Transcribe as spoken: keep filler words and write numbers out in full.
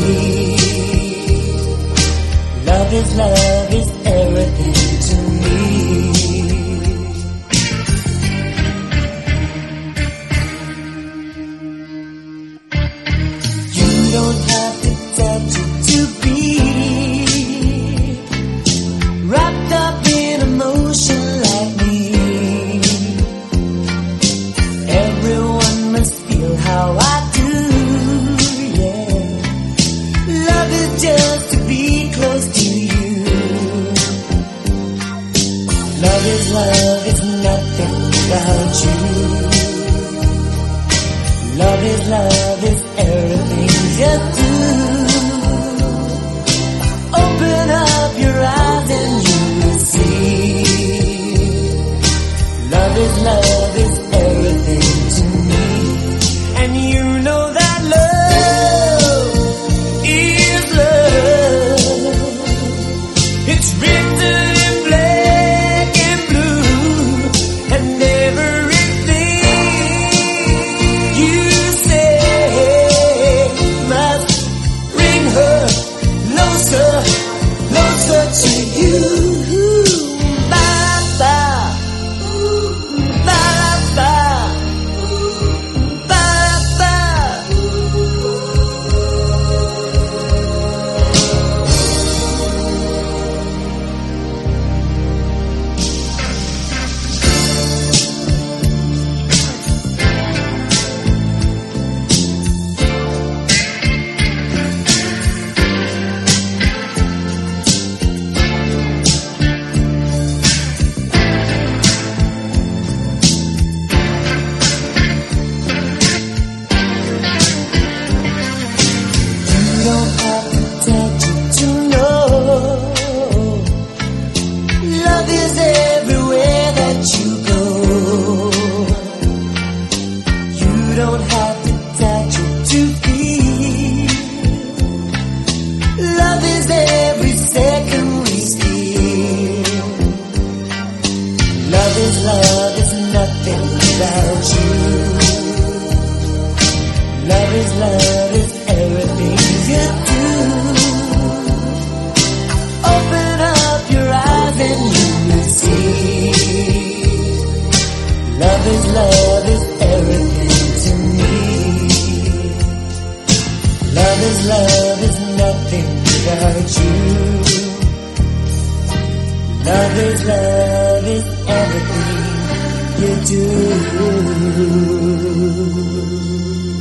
Love is love is everything to me. You don't have to touch it to be wrapped up in emotion like me. Everyone must feel how I do, yeah. Love is just to be close to you. Love is love is nothing without you. Love is love is everything you do. Open up your eyes and you will see. Love is love is everything to me. And you know that love is love. It's written in black and blue. And everything you say must bring her closer, closer to you. Ba-ba, ba-ba, ba-ba. You don't have to touch it to know. Love is everywhere that you go. You don't have to touch it to feel. Love is every second we steal. Love is love is nothing without you. Love is love is everything you do. Open up your eyes and you will see. Love is love is everything to me. Love is love is nothing without you. Love is love is everything you do.